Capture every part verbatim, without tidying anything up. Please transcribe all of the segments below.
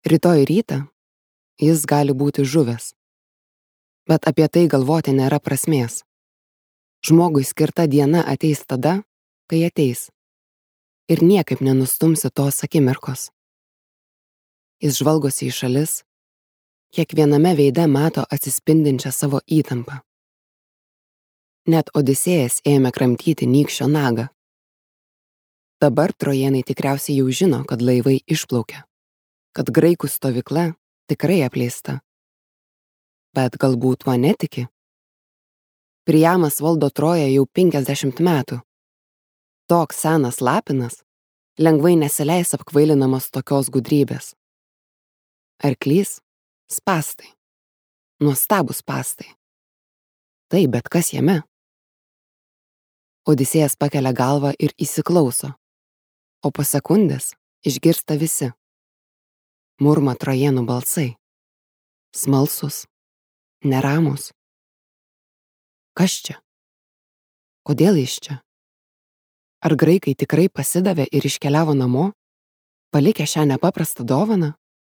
Rytoj rytą jis gali būti žuvęs. Bet apie tai galvoti nėra prasmės. Žmogui skirta diena ateis tada, kai ateis. Ir niekaip nenustumsi tos akimirkos. Jis žvalgosi į šalis, kiekviename veide mato atsispindinčią savo įtampą. Net Odisėjas ėmė kramtyti nykščio nagą. Dabar trojėnai tikriausiai jau žino, kad laivai išplaukia, kad graikų stovykla tikrai apleista. Bet galbūt tuo netiki. Priamas valdo Troją jau penkiasdešimt metų. Toks senas lapinas lengvai nesileis apkvailinamas tokios gudrybės. Arklys – spąstai. Nuostabūs spąstai. Tai bet kas jame. Odisėjas pakelia galvą ir įsiklauso, o po sekundės išgirsta visi. Murma trojėnų balsai. Smalsus, neramus. Kas čia? Kodėl jis čia? Ar graikai tikrai pasidavė ir iškeliavo namo, palikę šią nepaprastą dovaną?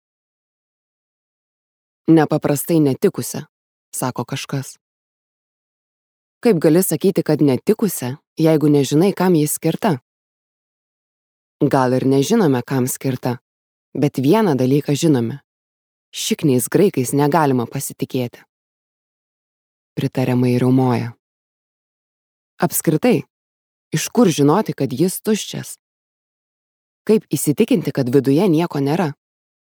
Nepaprastai netikusią, sako kažkas. Kaip gali sakyti, kad netikusią, jeigu nežinai, kam jis skirta? Gal ir nežinome, kam skirta, bet vieną dalyką žinome. Šikniais graikais negalima pasitikėti. Pritariamai riaumoja. Apskritai, iš kur žinoti, kad jis tuščias? Kaip įsitikinti, kad viduje nieko nėra?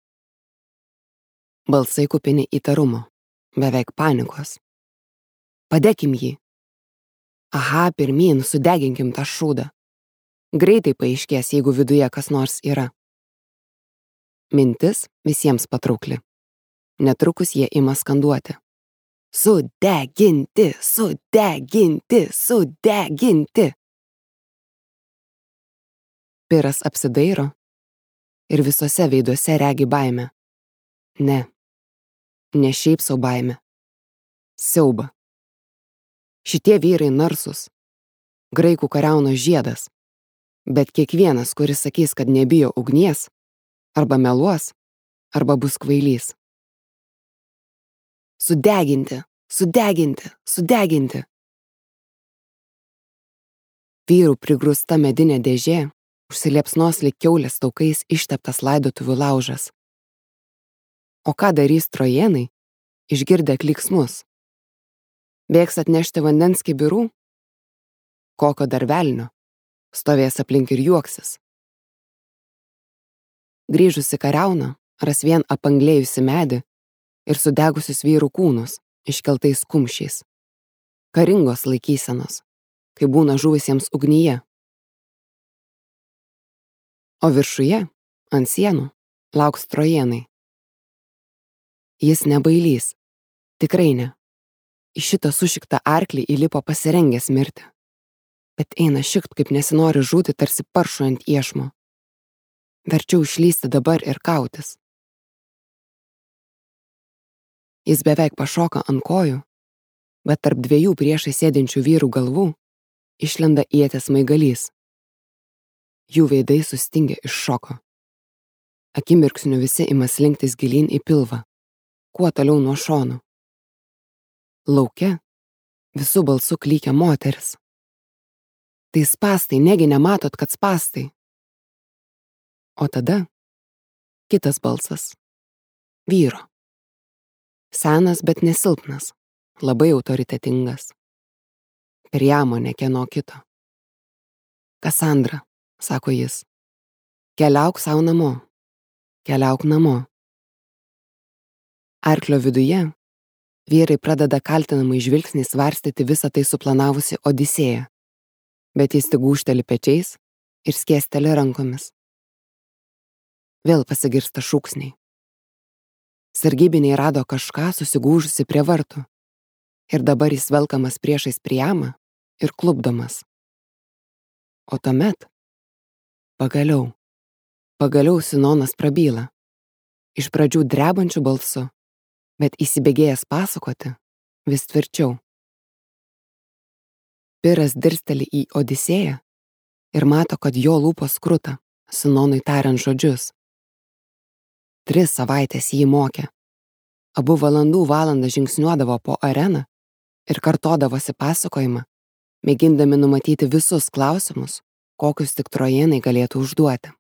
Balsai kupini įtarumo, beveik panikos. Padėkim jį. Aha, pirmyn, sudeginkim tą šūdą. Greitai paaiškės, jeigu viduje kas nors yra. Mintis visiems patraukli. Netrukus jie ima skanduoti. Sudeginti, sudeginti, sudeginti. Piras apsidairo ir visose veiduose regi baimę. Ne, ne šiaip sau baimę. Siaubą. Šitie vyrai narsus. Graikų kariauno žiedas. Bet kiekvienas, kuris sakys, kad nebijo ugnies, arba meluos, arba bus kvailys. Sudeginti, sudeginti, sudeginti. Vyrų prigrūsta medinė dėžė užsiliepsnos lyg kiaulės taukais išteptas laidotuvių laužas. O ką darys trojėnai, išgirdę klyksmus? Bėgs atnešti vandens kibirų? Kokio dar velnio? Stovės aplink ir juoksis. Grįžusi kariauna ras vien apanglėjusi medį ir sudegusius vyrų kūnus iškeltais kumščiais. Karingos laikysenos, kai būna žuvusiems ugnyje. O viršuje, ant sienų, lauks trojėnai. Jis nebailys, tikrai ne. Į šitą sušiktą arklį įlipo pasirengęs mirti. Bet eina šikt, kaip nesinori žūti tarsi paršų ant iešmo. Verčiau išlysti dabar ir kautis. Jis beveik pašoka ant kojų, bet tarp dviejų priešai sėdinčių vyrų galvų išlenda ieties smaigalys. Jų veidai sustingia iš šoko. Akimirksniu visi ima slinktis gilyn į pilvą, kuo toliau nuo šonų. Lauke visų balsų klykia moteris. Tai spąstai, negi nematot, kad spąstai. O tada kitas balsas. Vyro. Senas, bet nesilpnas, labai autoritetingas. Priamo ne kieno kito. Kasandra, sako jis. Keliauk sau namo. Keliauk namo. Arklio viduje vyrai pradeda kaltinamai žvilgsniai svarstyti visą tai suplanavusi Odisėją, bet jis tik gūžteli pečiais ir skėsteli rankomis. Vėl pasigirsta šūksniai. Sargybiniai rado kažką susigūžusi prie vartų ir dabar jis velkamas priešais Priamą ir klupdomas. O tuomet, pagaliau, pagaliau Sinonas prabyla, iš pradžių drebančių balsu, bet įsibėgėjęs pasakoti vis tvirčiau. Piras dirsteli į Odisėją ir mato, kad jo lūpos kruta, Sinonui tariant žodžius. Tris savaitės jį mokė. Abu valandų valandą žingsniuodavo po areną ir kartodavosi pasakojimą, mėgindami numatyti visus klausimus, kokius tik trojėnai galėtų užduoti.